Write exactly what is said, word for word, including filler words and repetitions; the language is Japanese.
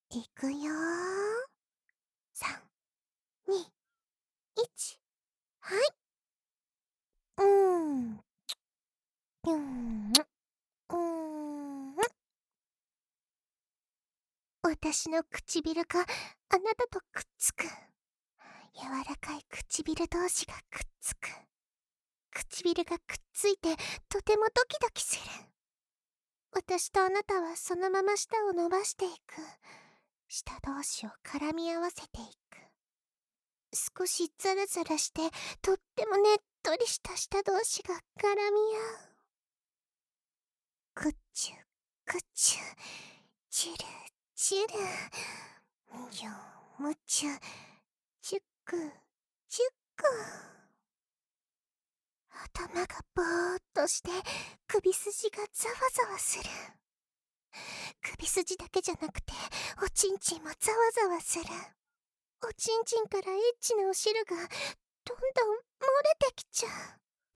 いくよー。さん、に、いち。はい。うーん。うーん。うーん。私の唇があなたとくっつく。柔らかい唇同士がくっつく。唇がくっついてとてもドキドキする。私とあなたはそのまま舌を伸ばしていく。舌同士を絡み合わせていく。少しザラザラしてとってもねっとりした舌同士が絡み合う。くっちゅくっちゅ、チュルチュル、むちゅむちゅ、チュックチュック。頭がぼーっとして首筋がざわざわする。首筋だけじゃなくておちんちんもざわざわする。おちんちんからエッチなお汁がどんどん漏れてきちゃう。